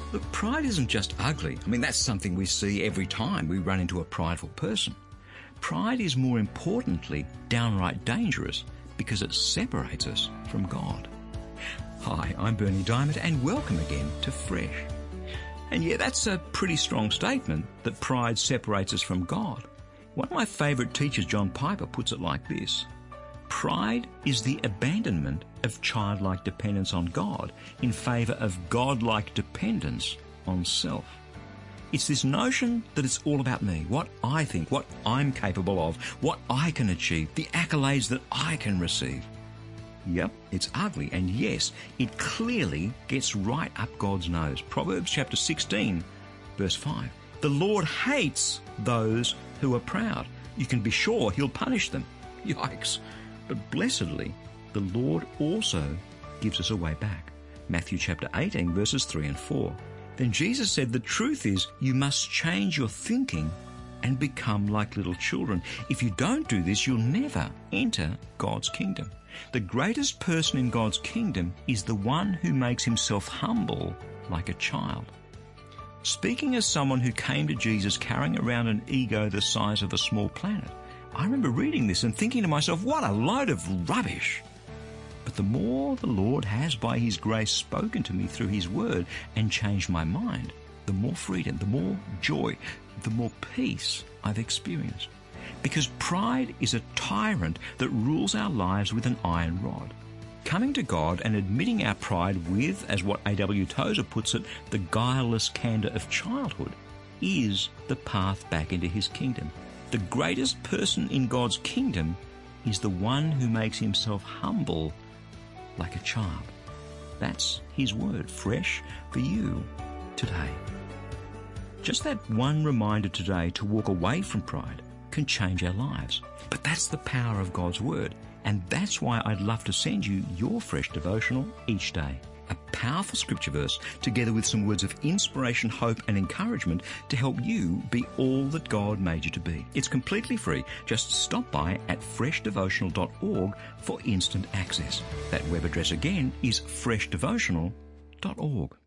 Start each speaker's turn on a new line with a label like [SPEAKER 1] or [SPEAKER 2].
[SPEAKER 1] Look, pride isn't just ugly. I mean, that's something we see every time we run into a prideful person. Pride is more importantly downright dangerous because it separates us from God. Hi, I'm Bernie Diamond and welcome again to Fresh. And yeah, that's a pretty strong statement that pride separates us from God. One of my favourite teachers, John Piper, puts it like this: pride is the abandonment of childlike dependence on God in favour of godlike dependence on self. It's this notion that it's all about me, what I think, what I'm capable of, what I can achieve, the accolades that I can receive. Yep, it's ugly, and yes, it clearly gets right up God's nose. Proverbs chapter 16, verse 5. The Lord hates those who are proud. You can be sure he'll punish them. Yikes. But blessedly, the Lord also gives us a way back. Matthew chapter 18, verses 3 and 4. Then Jesus said, the truth is you must change your thinking and become like little children. If you don't do this, you'll never enter God's kingdom. The greatest person in God's kingdom is the one who makes himself humble like a child. Speaking as someone who came to Jesus carrying around an ego the size of a small planet, I remember reading this and thinking to myself, what a load of rubbish. But the more the Lord has by his grace spoken to me through his word and changed my mind, the more freedom, the more joy, the more peace I've experienced. Because pride is a tyrant that rules our lives with an iron rod. Coming to God and admitting our pride with, as what A.W. Tozer puts it, the guileless candour of childhood, is the path back into his kingdom. The greatest person in God's kingdom is the one who makes himself humble like a child. That's his word, fresh for you today. Just that one reminder today to walk away from pride can change our lives. But that's the power of God's word, and that's why I'd love to send you your fresh devotional each day. A powerful scripture verse together with some words of inspiration, hope and encouragement to help you be all that God made you to be. It's completely free. Just stop by at freshdevotional.org for instant access. That web address again is freshdevotional.org.